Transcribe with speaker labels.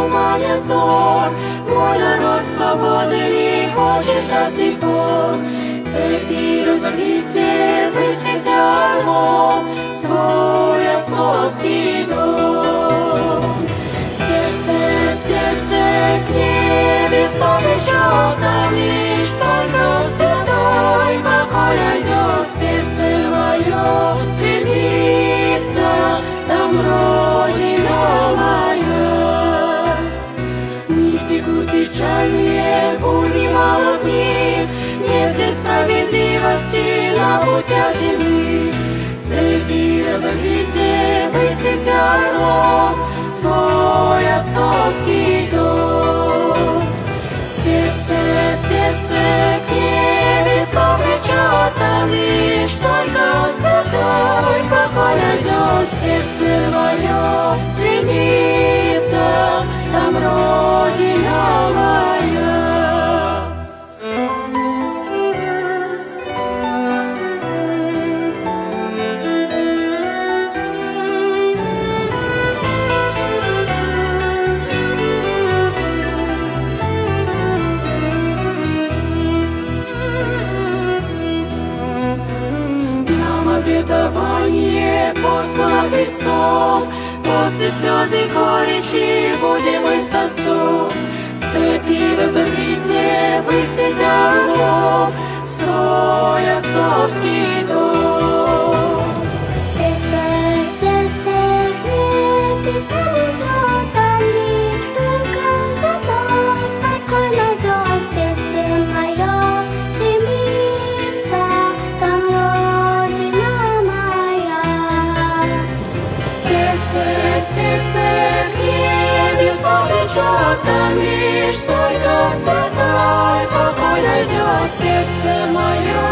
Speaker 1: туманит взор. Мой народ свободы ли хочешь до сих пор? Цепи разобьите, высветите орлом свой отцовский дом. Сердце, сердце к небесам лечет, там лишь только святой покой найдет. Сердце мое стремится, там Родина моя. Не текут печальные бурни мало в них, нет здесь справедливости на путях земли. Цепи разорвите, высите орлом свой отцовский дом. Сердце, сердце к небесам влечет, там лишь только святой покой найдет. Сердце мое стремится, там Родина моя. Обетование послано Христом, после слез и горечи будем мы с Отцом. Цепи разорвите, высветите орлом свой отцовский дом.
Speaker 2: Сердце, сердце к небесам лечет, там лишь только святой покой найдет. Сердце мое стремится, там Родина моя.
Speaker 1: Сердце к небесам влечет, там лишь только святой покой найдет. Сердце мое